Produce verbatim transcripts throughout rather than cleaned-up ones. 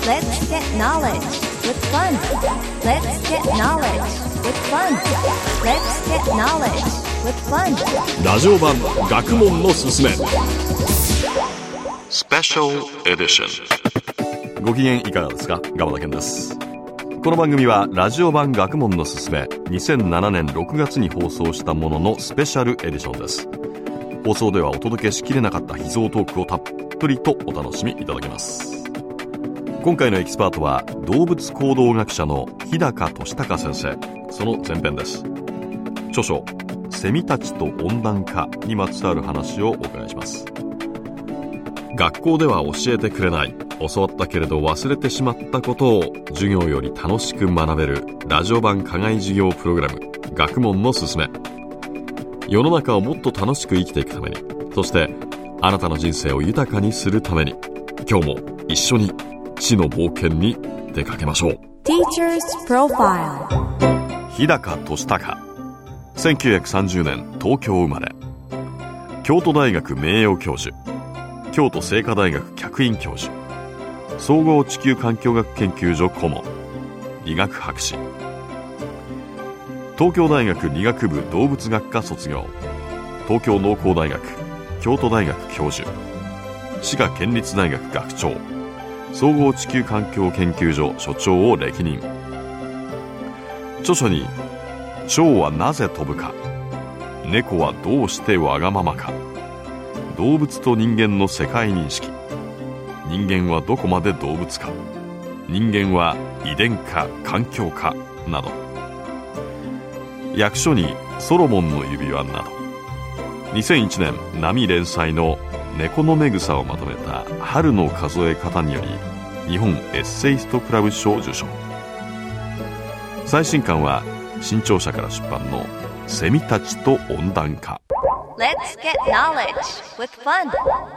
Let's get knowledge with fun. Let's get knowledge with fun. Let's get knowledge with fun. ラジオ版学問のすすめスペシャルエディション。ご機嫌いかがですか？鎌田健です。この番組はラジオ版学問のすすめにせんななねんろくがつに放送したもののスペシャルエディションです。放送ではお届けしきれなかった秘蔵トークをたっぷりとお楽しみいただけます。今回のエキスパートは動物行動学者の日高俊孝先生。その前編です。著書セミたちと温暖化にまつわる話をお伺いします。学校では教えてくれない、教わったけれど忘れてしまったことを授業より楽しく学べるラジオ版課外授業プログラム学問のすすめ。世の中をもっと楽しく生きていくために、そしてあなたの人生を豊かにするために、今日も一緒に知の冒険に出かけましょう。 Teacher's Profile。 日高俊孝、せんきゅうひゃくさんじゅうねん東京生まれ、京都大学名誉教授、京都精華大学客員教授、総合地球環境学研究所顧問、理学博士、東京大学理学部動物学科卒業、東京農工大学、京都大学教授、滋賀県立大学学長、総合地球環境研究所所長を歴任。著書に蝶はなぜ飛ぶか、猫はどうしてわがままか、動物と人間の世界認識、人間はどこまで動物か、人間は遺伝か環境かなど、訳書にソロモンの指輪など、にせんいちねん波連載の猫のめぐさをまとめた春の数え方により日本エッセイストクラブ賞を受賞。最新刊は新潮社から出版のセミたちと温暖化。 Let's get knowledge with fun。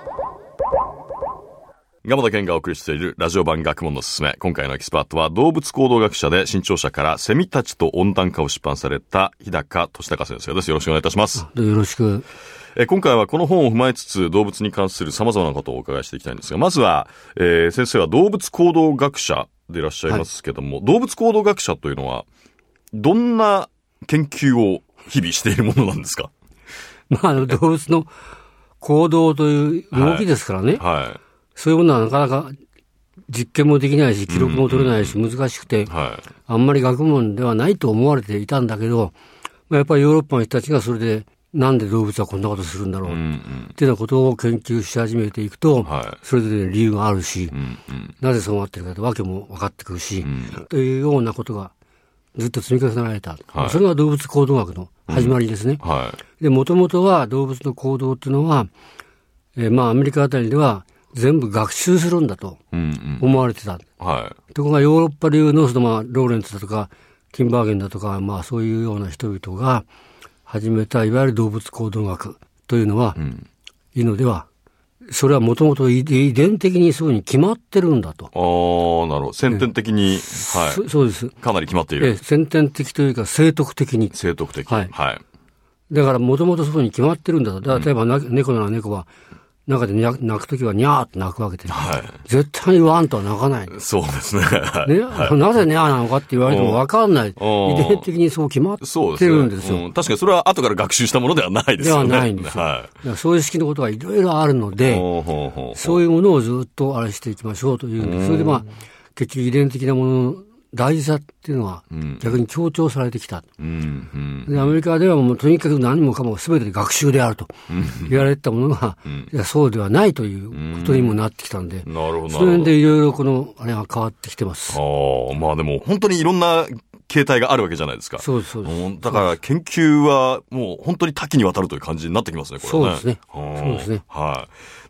鎌田健がお送りしているラジオ版学問のすすめ。今回のエキスパートは動物行動学者で新潮社からセミたちと温暖化を出版された日高俊孝先生です。よろしくお願いいたします。 よろしく。 え今回はこの本を踏まえつつ動物に関する様々なことをお伺いしていきたいんですが、まずは、えー、先生は動物行動学者でいらっしゃいますけども、はい、動物行動学者というのはどんな研究を日々しているものなんですか？ まあ、動物の行動という動きですからね、はいはい、そういうものはなかなか実験もできないし記録も取れないし難しくて、うんうんはい、あんまり学問ではないと思われていたんだけど、まあ、やっぱりヨーロッパの人たちがそれでなんで動物はこんなことするんだろう、うんうん、っていうようなことを研究し始めていくと、はい、それぞれ理由があるし、うんうん、なぜそうなってるかとわけも分かってくるし、うん、というようなことがずっと積み重ねられた、はい、それが動物行動学の始まりですね、うんはい、で、もともとは動物の行動っていうのは、えー、まあアメリカあたりでは全部学習するんだと思われてた、うんうんはい、ところがヨーロッパ流のその、まあ、ローレンツだとかキンバーゲンだとか、まあそういうような人々が始めたいわゆる動物行動学というのは、うん、いいのでは、それはもともと遺伝的にそういうふうに決まってるんだと。 ああ、なるほど。先天的に、はいそ。そうです。かなり決まっている。 え先天的というか生徳的に。 生徳的。はい。はい、 だからもともとそういうふうに決まってるんだと。だから例えば、うん、猫なら猫は、中で泣くときはニャーって泣くわけで、はい、絶対にワンとは泣かない。 そうですね。 ねはい、なぜニャーなのかって言われても分かんない。遺伝的にそう決まってるんですよ。 そうですねうん、確かにそれは後から学習したものではないですよね。 ではないんですよ。はい、そういう式のことがいろいろあるので、そういうものをずっとあれしていきましょうというんです。それでまあ、結局遺伝的なものの大事さっていうのは逆に強調されてきた。うんうん、でアメリカではもうとにかく何もかも全て学習であると言われたものが、うん、いやそうではないということにもなってきたんで、うん、なるほどその辺でいろいろこのあれが変わってきてます。 ああ、まあでも本当にいろんな形態があるわけじゃないですか。 そうですそうです。 だから研究はもう本当に多岐にわたるという感じになってきますね、これね。 そうですね。そうですね。 はい。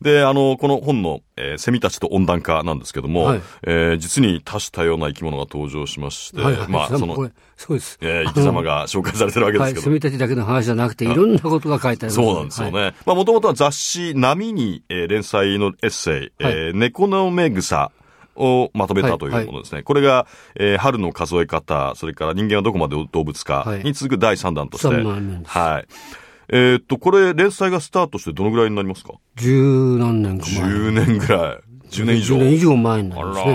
で、あの、この本の、えー、セミたちと温暖化なんですけども、はい、えー、実に多種多様な生き物が登場しまして、 はいはい、 まあ、その、 これそうです。 えー、生き様が紹介されてるわけですけど。 はい、セミたちだけの話じゃなくて、いろんなことが書いてあります、ね。 そうなんですよね。はい、まあ、もともとは雑誌、波に、えー、連載のエッセイ、はい、えー、猫のめぐさ、をまとめたというものですね。はいはい、これが、えー、春の数え方、それから人間はどこまで動物かに続くだいさんだんとして。はい。はい。えー、っと、これ連載がスタートしてどのぐらいになりますか？ 十何年か前。 十年ぐらい。十年以上。 十年以上前になりますね。 あら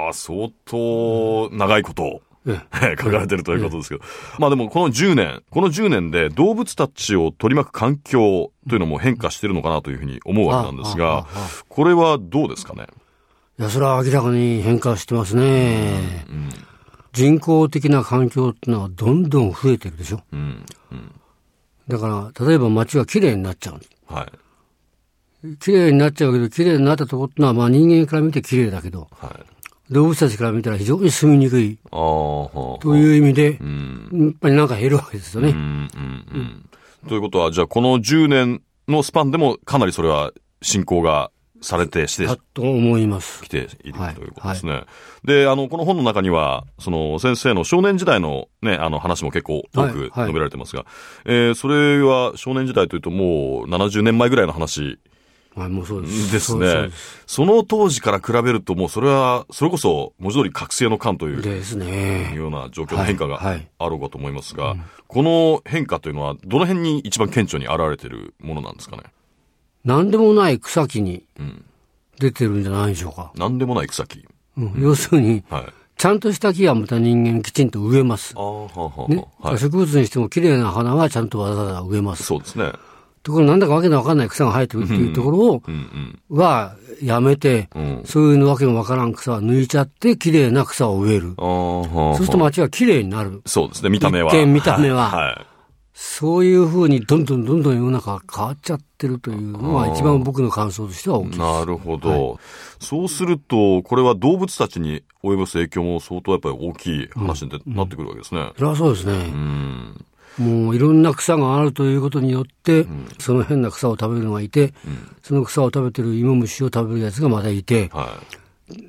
あ、相当長いことを書かれてるということですけど。まあでもこのじゅうねん、このじゅうねんで動物たちを取り巻く環境というのも変化してるのかなというふうに思うわけなんですが、これはどうですかね。 いや、それは明らかに変化してますね。うんうん、人工的な環境っていうのはどんどん増えてるでしょ。うんうん、だから、例えば街が綺麗になっちゃうんです。はい。綺麗になっちゃうけど、綺麗になったところってのは、まあ人間から見て綺麗だけど、はい、動物たちから見たら非常に住みにくい。あという意味で、うん、やっぱりなんか減るわけですよね。うんうんうんうん、ということは、じゃあこのじゅうねんのスパンでもかなりそれは進行がされてしてだと思います。 来ているということですね。はいはい、で、あの、この本の中には、その先生の少年時代のね、あの話も結構多く述べられてますが、はいはい、えー、それは少年時代というともうななじゅうねんまえぐらいの話はい、もうそうです。 ですね。そうです。その当時から比べるともうそれは、それこそ文字通り覚醒の感という。 ですね。 いうような状況の変化があろうかと思いますが、はいはい、この変化というのはどの辺に一番顕著に現れているものなんですかね。 なんでもない草木に出てるんじゃないでしょうか。 うん、なんでもない草木。 うん、要するに、はい、ちゃんとした木はまた人間きちんと植えます。あははねはい、植物にしても綺麗な花はちゃんとわざわざ植えます。 そうですね。 ところなんだかわけのわかんない草が生えてるっていうところを、はやめて、うん、そういうのわけのわからん草は抜いちゃって綺麗な草を植える。そうすると街は綺麗になる。 そうですね、見た目は。 一見見た目は。はいはい、そういうふうにどんどんどんどん世の中が変わっちゃってるというのは一番僕の感想としては大きいです。 なるほど、はい。そうすると、これは動物たちに及ぼす影響も相当やっぱり大きい話になってくるわけですね。うんうん、 それはそうですね。うんもういろんな草があるということによって、うん、その変な草を食べるのがいて、うん、その草を食べてる芋虫を食べるやつがまたいて、はい、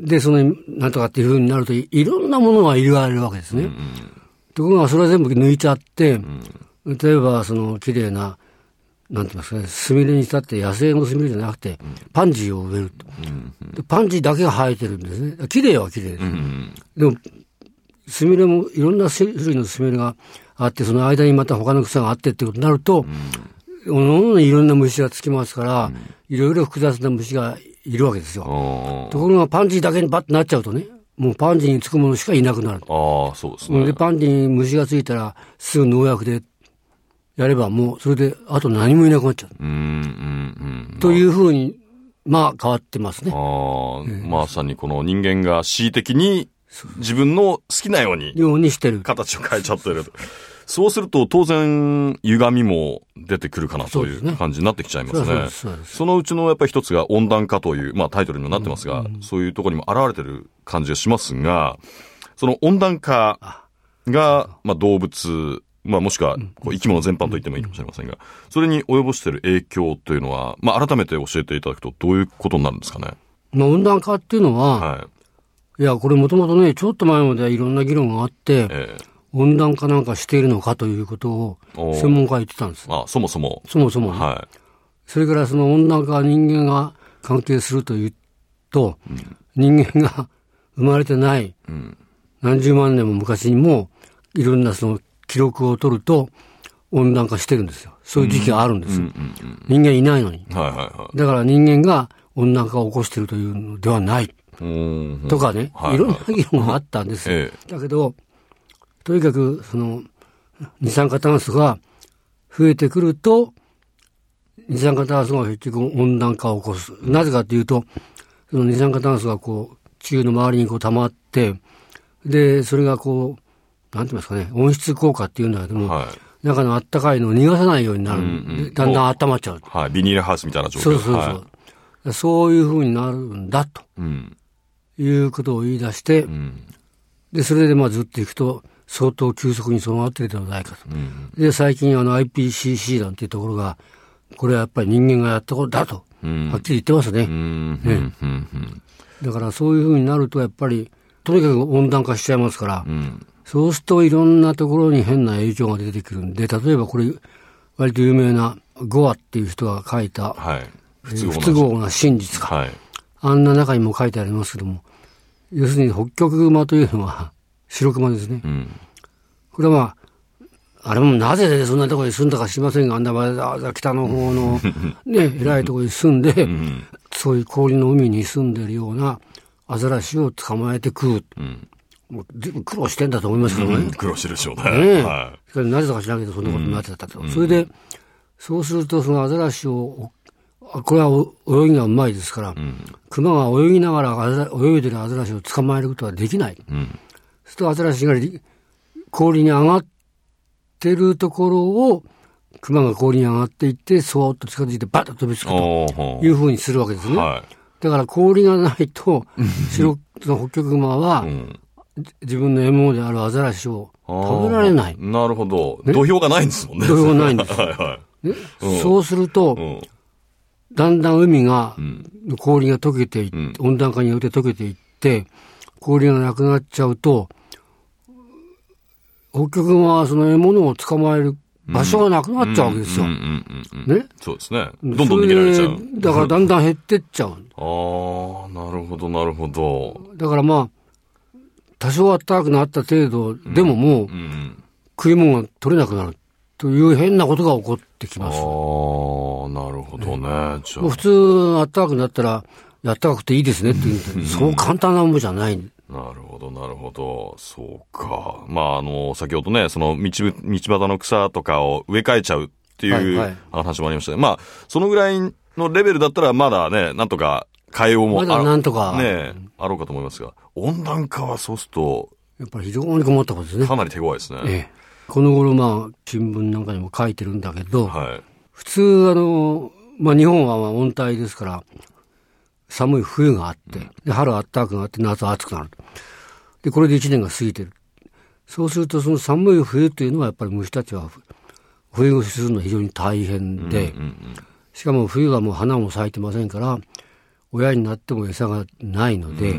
で、そのなんとかっていう風になるといろんなものが入れられるわけですね。うんうん、ところがそれは全部抜いちゃって、うん、例えばその綺麗な、なんて言いますかね、スミレにしたって野生のスミレじゃなくて、うん、パンジーを植えると、うんうんで。パンジーだけが生えてるんですね。綺麗は綺麗です。うんうん、でも、スミレもいろんな種類のスミレがあって、その間にまた他の草があってってことになると、うん、おのおのいろんな虫がつきますから、うん、いろいろ複雑な虫がいるわけですよ。ところがパンジーだけにバッとなっちゃうとね、もうパンジーにつくものしかいなくなる。 ああ、そうですね。 で、パンジーに虫がついたら、すぐ農薬でやればもう、それで、あと何もいなくなっちゃう。うんうんうん、というふうに、まあ変わってますね。ああ、えー、まさにこの人間が恣意的に、自分の好きなように、 ようにしてる。 形を変えちゃってる。そうすると当然歪みも出てくるかなという感じになってきちゃいますね。そ, すそのうちのやっぱり一つが温暖化という、まあタイトルにもなってますが、うんうん、そういうところにも現れてる感じがしますが、その温暖化が、まあ動物、まあもしくはこう生き物全般と言ってもいいかもしれませんが、それに及ぼしている影響というのは、まあ改めて教えていただくとどういうことになるんですかね。 まあ温暖化っていうのは、はいいや、これもともとね、ちょっと前まではいろんな議論があって、えー、温暖化なんかしているのかということを専門家は言ってたんです。 あ、そもそも。 そもそも、ね。はい。それからその温暖化は人間が関係するというと、うん、人間が生まれてない、うん、何十万年も昔にも、いろんなその記録を取ると、温暖化してるんですよ。そういう時期があるんですよ。人間いないのに。はいはいはい。だから人間が温暖化を起こしているというのではない。とかね、はいはい、いろんな議論があったんです、ええ、だけどとにかくその二酸化炭素が増えてくると二酸化炭素が結局温暖化を起こす。なぜかというとその二酸化炭素がこう地球の周りにこう溜まってでそれがこうなんて言いますかね温室効果っていうんだけども、はい、中のあったかいのを逃がさないようになる、うんうん、だんだん温まっちゃう、 はい、ビニールハウスみたいな状況そうそうそう、はい、そういう風になるんだと、うんいうことを言い出して、うん、で、それでまあずっといくと、相当急速にそうなっているのではないかと。うん、で、最近あの アイピーシーシー なんていうところが、これはやっぱり人間がやったことだと、うん、はっきり言ってますね。うんねうんうん、だからそういうふうになると、やっぱり、とにかく温暖化しちゃいますから、うん、そうするといろんなところに変な影響が出てくるんで、例えばこれ、割と有名なゴアっていう人が書いた、はい、不都合な、不都合な真実か。はいあんな中にも書いてありますけども、要するに北極熊というのは白熊ですね。うん、これはまあ、あれもなぜそんなところに住んだか知りませんが、あんな北の方のね、偉いところに住んで、うん、そういう氷の海に住んでるようなアザラシを捕まえて食う。うん、もう随分苦労してんだと思いますけどね。うん、 苦労してるでしょうね。 ね、 はい、 なぜだか知らないけどそんなことになってたと。うん、それで、そうするとそのアザラシを、これは泳ぎがうまいですから、うん、クマが泳ぎながら泳いでるアザラシを捕まえることはできない。うん、そうするとアザラシが氷に上がってるところを、クマが氷に上がっていって、そーっと近づいてバッと飛びつくというふうにするわけですね。はい、だから氷がないと、白のホッキョクグマは、うん、自分の獲物であるアザラシを食べられない。 なるほど。ね、土俵がないんですもんね。 土俵がないんです。はいはい、ね、うん、そうすると、うん、だんだん海が、うん、氷が溶けていって、うん、温暖化によって溶けていって、氷がなくなっちゃうと、ホッキョクグマはその獲物を捕まえる場所がなくなっちゃうわけですよ。ね。 そうですね。どんどん逃げられちゃう。 だからだんだん減ってっちゃう。ああ、 なるほど、なるほど。 だからまあ、多少暖かくなった程度でももう、食い物が取れなくなるという変なことが起こってきます。ああ、 なるほどね。 じゃあ普通暖かくなったら、暖かくていいですねって言うんで、そう簡単なものじゃない。 なるほど、なるほど。そうか。まあ、あの、先ほどね、その道、道端の草とかを植え替えちゃうっていう話もありましたね。はいはい、まあ、そのぐらいのレベルだったらまだね、なんとか変えようもある。 まだなんとか。 ね、あろうかと思いますが、温暖化はそうすると、 やっぱり非常に困ったことですね。 かなり手強いですね。ええ、 この頃、まあ、新聞なんかにも書いてるんだけど、はい、普通、あの、まあ、日本はまあ温帯ですから、寒い冬があって、うん、で春暖かくなって夏暑くなる。で、これで一年が過ぎてる。そうするとその寒い冬というのはやっぱり虫たちは冬越しするのは非常に大変で、うんうんうん、しかも冬はもう花も咲いてませんから、親になっても餌がないので、うんうん、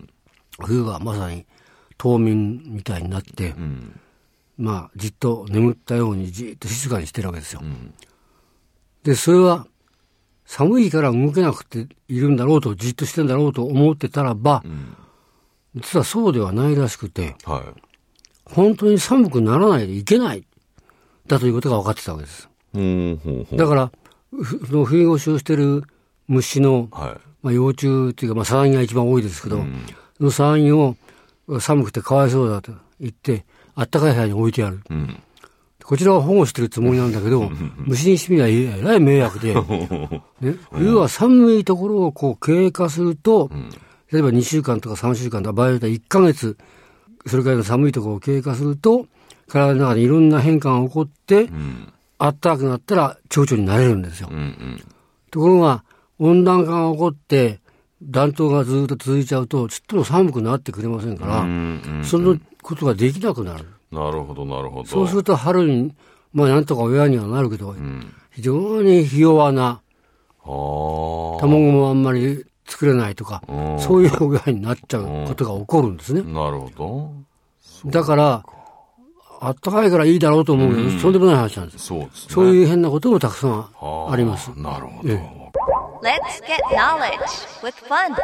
冬はまさに冬眠みたいになって、うん、まあじっと眠ったようにじっと静かにしてるわけですよ。うん、で、それは寒いから動けなくているんだろうと、じっとしてるんだろうと思ってたらば、うん、実はそうではないらしくて、はい、本当に寒くならないでいけないだということが分かってたわけです。うんほうほう、だからその冬越しをしている虫の、はい、まあ、幼虫というか、まあ、サナギが一番多いですけど、うん、そのサナギを寒くてかわいそうだと言ってあったかい部屋に置いてある、うん、こちらは保護してるつもりなんだけど虫にしてみればえらい迷惑で、ね、冬は寒いところをこう経過すると、うん、例えばにしゅうかんとかさんしゅうかんとか場合によってはいっかげつそれからいの寒いところを経過すると体の中でいろんな変化が起こって、うん、暖かくなったら蝶々になれるんですよ、うんうん、ところが温暖化が起こって暖冬がずっと続いちゃうとちっとも寒くなってくれませんから、うんうんうん、そのことができなくなる。 なるほどなるほど。 そうすると春にまあなんとか親にはなるけど、うん、非常にひ弱な卵もあんまり作れないとか、そういう親になっちゃうことが起こるんですね。 なるほど。 だからあったかいからいいだろうと思うけど、うん、そうでもない話なんです。そうですね。そういう変なこともたくさんあります。 なるほど。ええ、 Let's get knowledge with fun.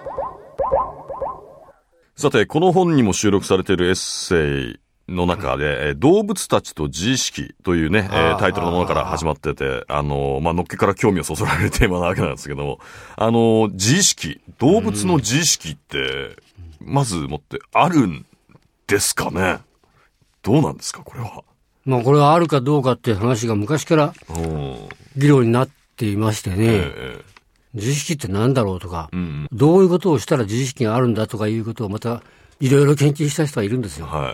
さて、この本にも収録されているエッセイの中で、えー、動物たちと自意識というね、えー、タイトルのものから始まってて、あのー、まあ、のっけから興味をそそられるテーマなわけなんですけども、あのー、自意識、動物の自意識って、まずもってあるんですかね。どうなんですか、これは。 まあ、これはあるかどうかっていう話が昔から議論になっていましてね、えー、自意識って何だろうとか、うんうん、どういうことをしたら自意識があるんだとかいうことをまたいろいろ研究した人がいるんですよ。はい、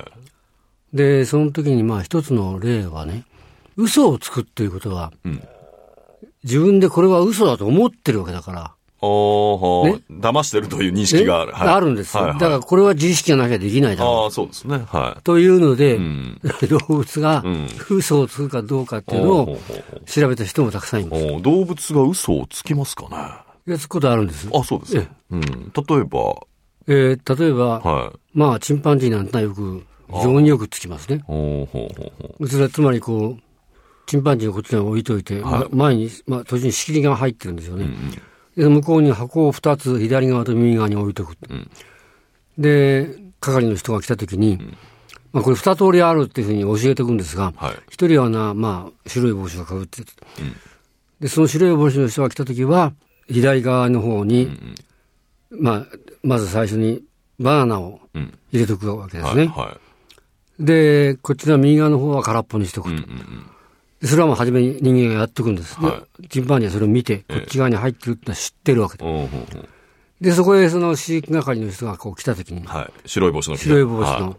で、その時にまあ一つの例はね、嘘をつくっていうことは、うん、自分でこれは嘘だと思ってるわけだから、 おー、ね、騙してるという認識がある。 はい、あるんですよ、はいはい。だからこれは自意識がなきゃできないだろう。 ああ、そうですね。はい。 というので、うん、動物が嘘をつくかどうかっていうのを調べた人もたくさんいます。 動物が嘘をつきますかね。 いや、つくことあるんです。 あ、そうですね。うん。例えば、 えー、例えば、はい、まあ、チンパンジーなんてのはよく、非常によくつきますね。ほうほうほうほう。それはつまりこう、チンパンジーをこっちに置いといて、はい、前に、まあ、途中に仕切りが入ってるんですよね。うんうん、で向こうに箱をふたつ左側と右側に置いとく、うん、で係の人が来た時に、うんまあ、これ二通りあるっていうふうに教えておくんですが、はい、一人はな、まあ、白い帽子をかぶってる、うん、でその白い帽子の人が来た時は左側の方に、うんうん、まあまず最初にバナナを入れとくわけですね。 うんはいはい、 で、こっちの右側の方は空っぽにしておくと。うんうんうん、それはもう初めに人間がやっておくんです。はい、でチンパンジーはそれを見て、こっち側に入ってるってのは知ってるわけで。ええ、で、そこへその飼育係の人がこう来たときに、 はい、白い帽子の人。 白い帽子の。はい、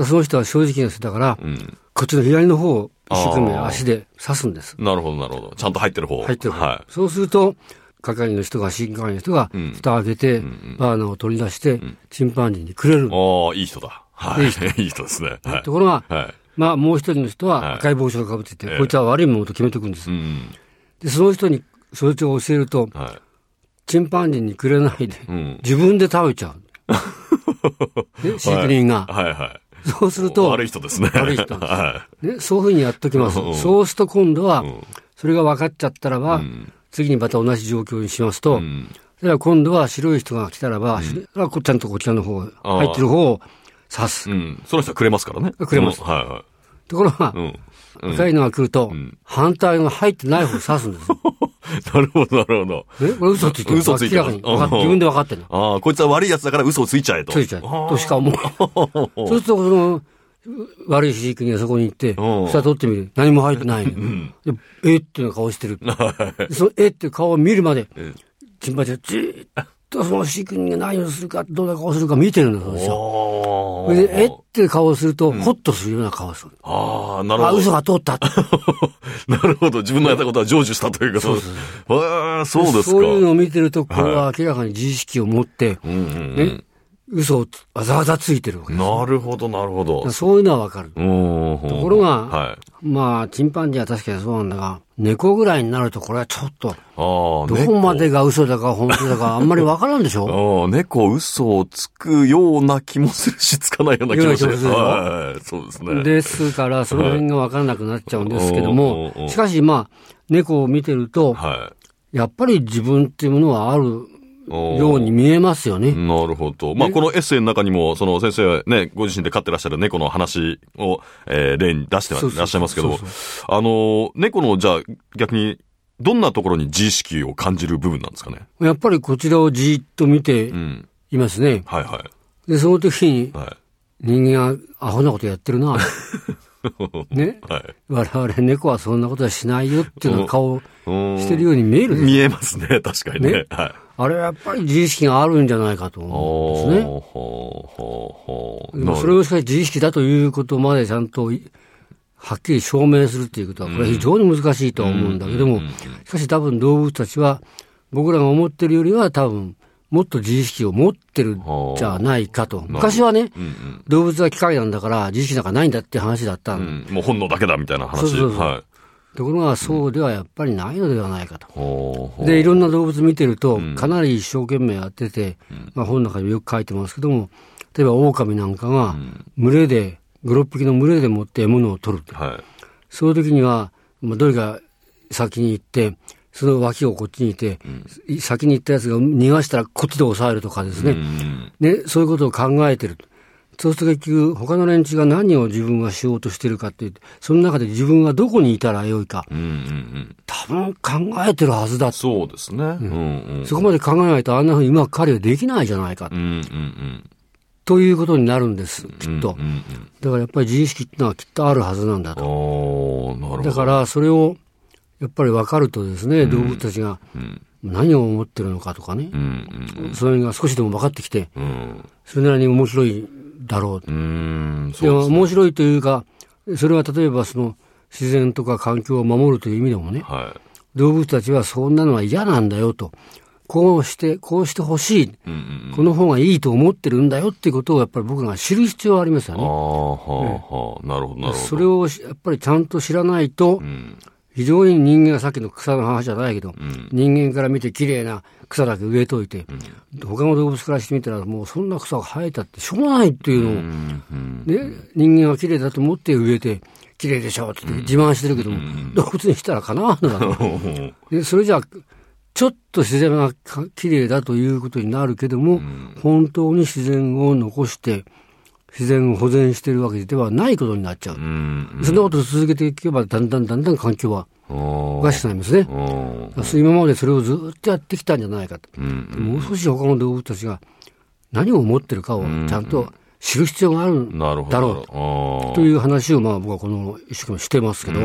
その人は正直な人だから、うん、こっちの左の方を一生懸命足で刺すんです。 なるほど、なるほど。ちゃんと入ってる方。 入ってる方。はい、そうすると、係の人が、飼育係の人が、蓋を開けて、うん、バーナーを取り出して、うん、チンパンジーにくれる。 ああ、いい人だ。はい。いい人いい人ですね。はい、 ところが、はい、まあ、もう一人の人は赤い帽子をかぶってて、はい、こいつは悪いものと決めておくんです。えー、で、その人にそれを教えると、はい、チンパンジーにくれないで、うん、自分で食べちゃう。ね、飼育人が。はい、はいはい。そうすると、 悪い人ですね。 悪い人なんです。はい、ね。そういうふうにやっときます。そうすると今度は、それが分かっちゃったらば、うん、次にまた同じ状況にしますと、うん、それは今度は白い人が来たらば、うん、それはちゃんとこちらの方、入ってる方を刺す。 うん、その人はくれますからね。 くれます。うん、はいはい。ところが、うんうん、赤いのが来ると、うん、反対の入ってない方を刺すんですよ。 なるほど、なるほど。 えこれ嘘ついてる。嘘ついてる。明らかに。自分で分かってる。 ああ、こいつは悪い奴だから嘘をついちゃえと。 ついちゃえ。としか思う。そうすると、その、悪い飼育人がそこに行って、蓋取ってみる。何も入ってない、ね。うん、えっていう顔してる。そのえっていう顔を見るまで、チンパンジーがじーっとその飼育人が何をするか、どんな顔をするか見てるんだそうですよ。それで、えっていう顔をすると、うん、ホッとするような顔をする。 ああ、なるほど。 あ、嘘が通った。 なるほど。自分のやったことは成就したというか。そうそうそう。ああ、そうですか。 そういうのを見てると、これは明らかに自意識を持って、はい、ね。嘘をわざわざついてるわけです。 なるほど、なるほど。 そういうのはわかる。ところが、はい、まあ、チンパンジーは確かにそうなんだが、猫ぐらいになるとこれはちょっと、どこまでが嘘だか本当だかあんまりわからんでしょ。 あ猫、嘘をつくような気もするし、つかないような気もする。はい、そうですね。 ですから、その辺がわからなくなっちゃうんですけども、しかしまあ、猫を見てると、はい、やっぱり自分っていうものはある、ように見えますよね。 なるほど。まあ、このエッセイの中にも、その先生ね、ご自身で飼ってらっしゃる猫の話を、えー、例に出してらっしゃいますけど、あの、猫の、じゃあ、逆に、どんなところに自意識を感じる部分なんですかね。 やっぱりこちらをじーっと見ていますね。うん、はいはい。で、その時に、はい、人間はアホなことやってるな。ね、はい、我々猫はそんなことはしないよっていうような顔をしてるように見えるんです。 見えますね、確かにね。ね、はい、あれはやっぱり自意識があるんじゃないかと思うんですね。ほうほうほう。でもそれをしかし自意識だということまでちゃんとはっきり証明するっていうことは、これは非常に難しいとは思うんだけども、しかし多分動物たちは僕らが思ってるよりは多分もっと自意識を持ってるんじゃないかと。昔はね、うんうん、動物は機械なんだから自意識なんかないんだって話だった、うん、 もう本能だけだみたいな話。 そうそうそう、はい、ところがそうではやっぱりないのではないかと。うん、で、いろんな動物見てると、かなり一生懸命やってて、うん、まあ、本の中によく書いてますけども、例えば狼なんかが群れで、ご、ろっぴきの群れでもって獲物を取ると。はい、そういう時には、まあ、どれか先に行って、その脇をこっちにいて、うん、先に行ったやつが逃がしたらこっちで抑えるとかですね。うん、ね、そういうことを考えてる。そうすると結局他の連中が何を自分がしようとしてるかって言って、その中で自分はどこにいたらよいか。うんうんうん、多分考えてるはずだ。 そうですね。うんうんうん、そこまで考えないとあんなふうにうまく狩りはできないじゃないか。うんうんうん、ということになるんです、きっと。うんうんうん、だからやっぱり自意識ってのはきっとあるはずなんだと。 おー、なるほど。 だからそれをやっぱり分かるとですね、うん、動物たちが何を思ってるのかとかね、うんうん、それが少しでも分かってきて、うん、それなりに面白いだろう。うん、そうですね。面白いというか、それは例えばその自然とか環境を守るという意味でもね、はい、動物たちはそんなのは嫌なんだよと、こうして、こうしてほしい、うんうんうん、この方がいいと思ってるんだよっていうことをやっぱり僕が知る必要はありますよね。ああ、はあ、はあ、なるほど、なるほど。それをやっぱりちゃんと知らないと、うん、非常に人間がさっきの草の話じゃないけど、うん、人間から見て綺麗な草だけ植えといて、うん、他の動物からしてみたらもうそんな草が生えたってしょうがないっていうのを、うんうん、ね、人間は綺麗だと思って植えて、綺麗でしょって自慢してるけども、うん、動物にしたらかなわんのだと。で、それじゃあ、ちょっと自然が綺麗だということになるけども、うん、本当に自然を残して、自然を保全しているわけではないことになっちゃう。うんうん、そんなことを続けていけば、だんだんだんだん環境はおかしくなりますね。今までそれをずっとやってきたんじゃないかと。うんうん、もう少し他の動物たちが何を思ってるかをちゃんと知る必要があるんだろうという話をまあ僕はこの一生懸命してますけど。 うん、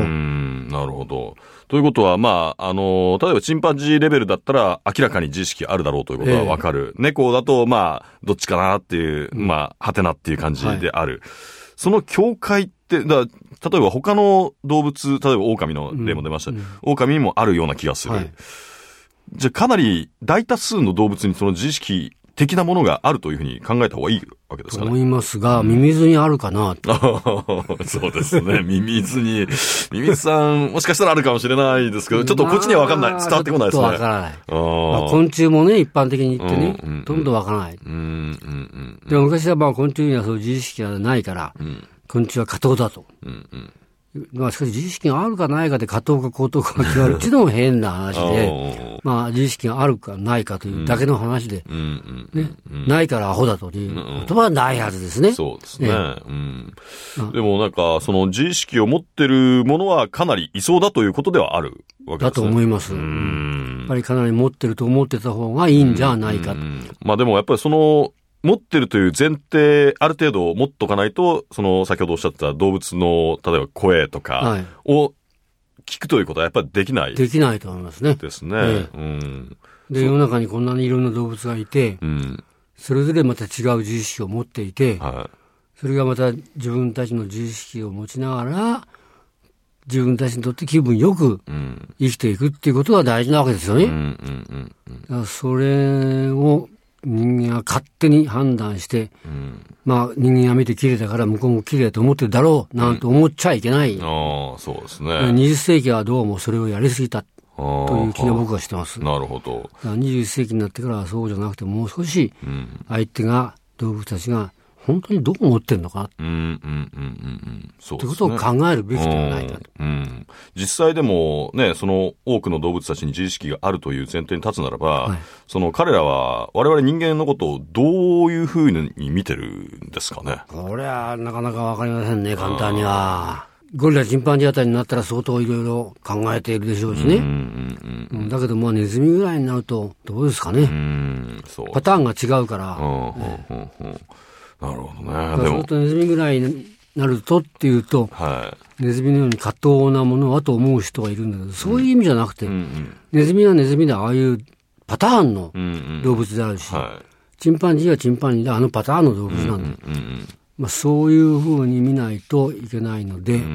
なるほど。ということは、まあ、あの、例えばチンパンジーレベルだったら明らかに自意識あるだろうということはわかる。えー、猫だと、まあ、どっちかなっていう、うん、まあ、はてなっていう感じである。はい、その境界って、だ例えば他の動物、例えば狼の例も出ました。うんうん、狼にもあるような気がする。はい、じゃあかなり大多数の動物にその自意識的なものがあるというふうに考えた方がいいわけですかね。 思いますが、ミミズにあるかなと。 そうですね。ミミズに、ミミズさん、もしかしたらあるかもしれないですけど、ちょっとこっちには分かんない。伝わってこないですね。 ちょっと分からない。まあ、昆虫もね、一般的に言ってね、うんうんうん、どんどん分からない。うんうんうん、でも昔はまあ昆虫にはそういう自意識がないから、うん、昆虫は下等だと。うんうんまあ、しかし自意識があるかないかで下等か高等か決まるっていうのも変な話で、まあ自意識があるかないかというだけの話で、ね、ないからアホだということはないはずですね。 そうですね。うん、でもなんかその自意識を持ってるものはかなりいそうだということではあるわけですね。 だと思います。やっぱりかなり持ってると思ってた方がいいんじゃないかと。 まあでもやっぱりその持ってるという前提、ある程度持っとかないと、その先ほどおっしゃった動物の、例えば声とかを聞くということはやっぱりできない。 できないと思いますね。 ですね。ええうん、 で、世の中にこんなにいろんな動物がいて、うん、それぞれまた違う自意識を持っていて、はい、それがまた自分たちの自意識を持ちながら、自分たちにとって気分よく生きていくっていうことが大事なわけですよね。うんうんうんうん、だからそれを、人間は勝手に判断して、うん、まあ人間が見て綺麗だから向こうも綺麗だと思ってるだろうなんて思っちゃいけない。うん、 ああ、そうですね。 にじゅっ世紀はどうもそれをやりすぎたという気が僕はしてます。 なるほど。 にじゅういっ世紀になってからはそうじゃなくてもう少し相手が動物たちが本当にどう思ってるのか、うんうんうんうん、そうですね。ということを考えるべきではないかと、うんうん。実際でもね、その多くの動物たちに自意識があるという前提に立つならば、はい、その彼らは我々人間のことをどういうふうに見てるんですかね。 これはなかなかわかりませんね、簡単には。ゴリラチンパンジーあたりになったら相当いろいろ考えているでしょうしね。うんうんうん、だけどまあネズミぐらいになるとどうですかね。うんそうパターンが違うから。うんうんうんうんなるほどね。でもそうとネズミぐらいになるとっていうと、はい、ネズミのように過当なものはと思う人がいるんだけど、そういう意味じゃなくて、うんうん、ネズミはネズミでああいうパターンの動物であるし、うんうんはい、チンパンジーはチンパンジーであのパターンの動物なんだ。うんうんうんまあ、そういうふうに見ないといけないので、うん、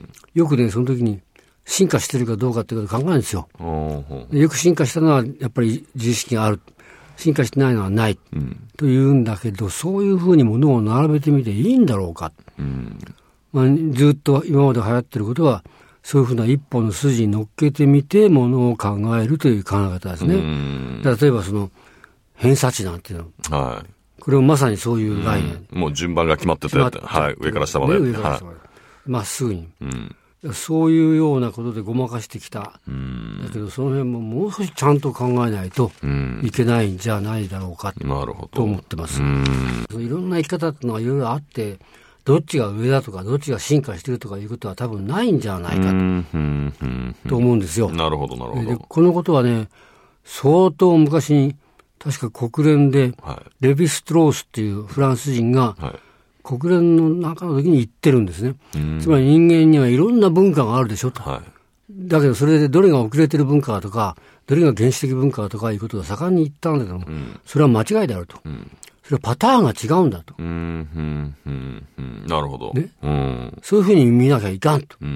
よくね、その時に進化してるかどうかっていうことを考えるんですよ。よく進化したのはやっぱり自意識がある。進化してないのはない、うん、というんだけど、そういうふうにものを並べてみていいんだろうか、うんまあ、ずっと今まで流行ってることはそういうふうな一本の筋に乗っけてみてものを考えるという考え方ですね。うん例えばその偏差値なんていうの、はい、これもまさにそういう概念、 うん、もう順番が決まってて、はい、上から下まで、 ね、上から下まで、はい、まっすぐに、うんそういうようなことでごまかしてきた。うんだけどその辺ももう少しちゃんと考えないといけないんじゃないだろうかと思ってます。うんいろんな生き方っていうのはいろいろあって、どっちが上だとかどっちが進化してるとかいうことは多分ないんじゃないか と, と思うんですよ。 なるほどなるほど。でこのことはね、相当昔に確か国連でレヴィストロースっていうフランス人が、はい国連の中の時に言ってるんですね。つまり人間にはいろんな文化があるでしょと、はい、だけどそれでどれが遅れてる文化だとかどれが原始的文化だとかいうことが盛んに言ったんだけども、うん、それは間違いであると、うん、それはパターンが違うんだと、うんうんうんうん、なるほど、 ねうん、そういうふうに見なきゃいかんと、うん、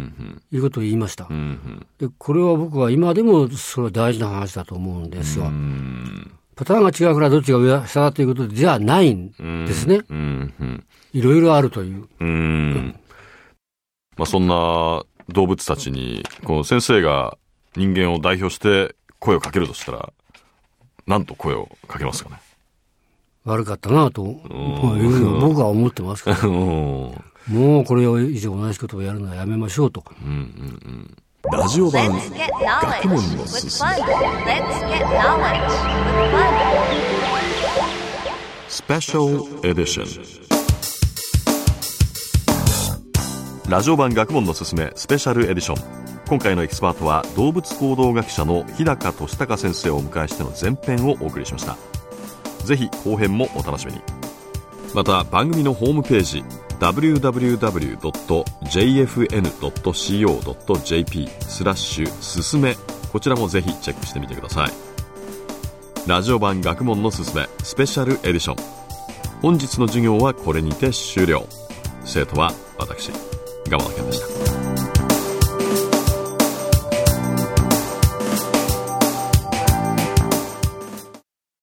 いうことを言いました、うん、でこれは僕は今でもそれは大事な話だと思うんですよ、うんパターンが違うからどっちが上下だということじゃないんですね。うんうん、いろいろあるという。うん、 まあ、そんな動物たちにこの先生が人間を代表して声をかけるとしたら何と声をかけますかね。 悪かったなと僕は思ってますけどもうこれ以上同じことをやるのはやめましょうと。うんうんうんラジオ版学問のすすめスペシャルエディションラジオ版学問のすすめスペシャルエディション今回のエキスパートは動物行動学者の日高俊孝先生をお迎えしての前編をお送りしました。 ぜひ後編もお楽しみに。また番組のホームページ ダブリューダブリューダブリュードットジェイエフエヌドットシーオードットジェーピー スラッシュすすめ、こちらもぜひチェックしてみてください。ラジオ版学問のすすめスペシャルエディション、本日の授業はこれにて終了。生徒は私、蒲田健でした。